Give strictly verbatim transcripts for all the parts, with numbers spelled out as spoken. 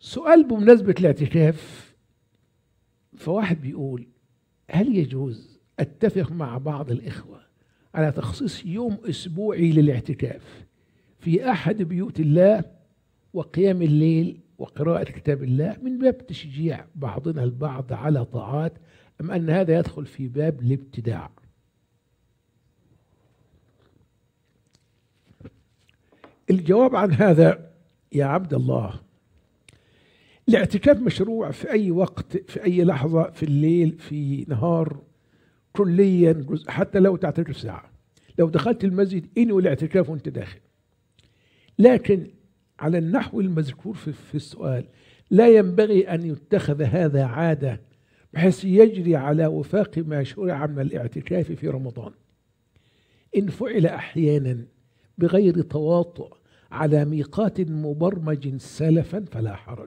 سؤال بمناسبة الاعتكاف. فواحد بيقول: هل يجوز أتفق مع بعض الإخوة على تخصيص يوم أسبوعي للاعتكاف في أحد بيوت الله وقيام الليل وقراءة كتاب الله من باب تشجيع بعضنا البعض على طاعات، أم أن هذا يدخل في باب الابتداع؟ الجواب عن هذا يا عبد الله: الاعتكاف مشروع في أي وقت، في أي لحظة، في الليل، في نهار، كليا جزء، حتى لو تعتكف ساعة. لو دخلت المسجد انوي الاعتكاف وانت داخل. لكن على النحو المذكور في, في السؤال لا ينبغي أن يتخذ هذا عادة بحيث يجري على وفاق ما شرع من الاعتكاف في رمضان. إن فعل أحيانا بغير تواطؤ على ميقات مبرمج سلفا فلا حرج.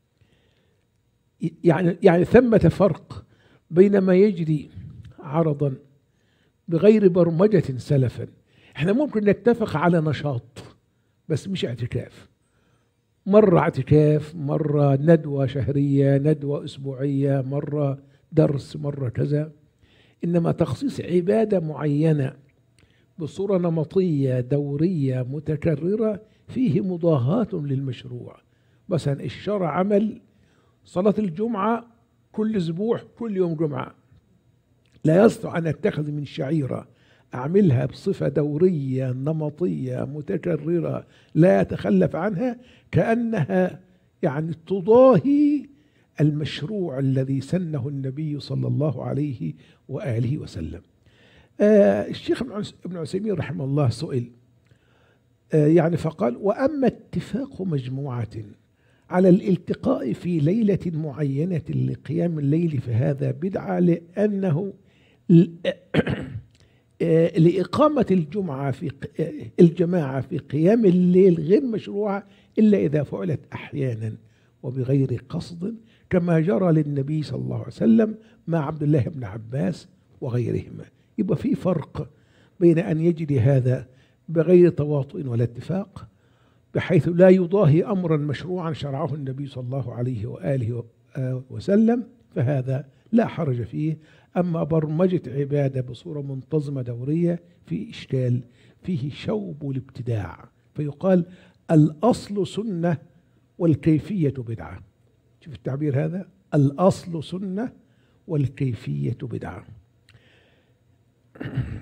يعني يعني ثمة فرق بين ما يجري عرضا بغير برمجة سلفا. احنا ممكن نتفق على نشاط بس مش اعتكاف، مرة اعتكاف، مرة ندوة شهرية، ندوة أسبوعية، مرة درس، مرة كذا. إنما تخصيص عبادة معينة بصورة نمطية دورية متكررة فيه مضاهاة للمشروع. مثلا الشرع عمل صلاة الجمعة كل أسبوع كل يوم جمعة، لا يستطيع أن أتخذ من شعيرة أعملها بصفة دورية نمطية متكررة لا يتخلف عنها كأنها يعني تضاهي المشروع الذي سنه النبي صلى الله عليه وآله وسلم. آه الشيخ ابن عثيمين رحمه الله سئل آه يعني فقال: وأما اتفاق مجموعة على الالتقاء في ليلة معينة لقيام الليل فهذا بدعة، لأنه لإقامة الجمعة في الجماعة في قيام الليل غير مشروعة إلا إذا فعلت أحيانا وبغير قصد، كما جرى للنبي صلى الله عليه وسلم مع عبد الله بن عباس وغيرهما. يبقى في فرق بين أن يجري هذا بغير تواطؤ ولا اتفاق بحيث لا يضاهي أمرا مشروعا شرعه النبي صلى الله عليه وآله وسلم، فهذا لا حرج فيه. أما برمجة عبادة بصورة منتظمة دورية في إشكال، فيه شوب الابتداع، فيقال الأصل سنة والكيفية بدعة. شوف التعبير هذا: الأصل سنة والكيفية بدعة.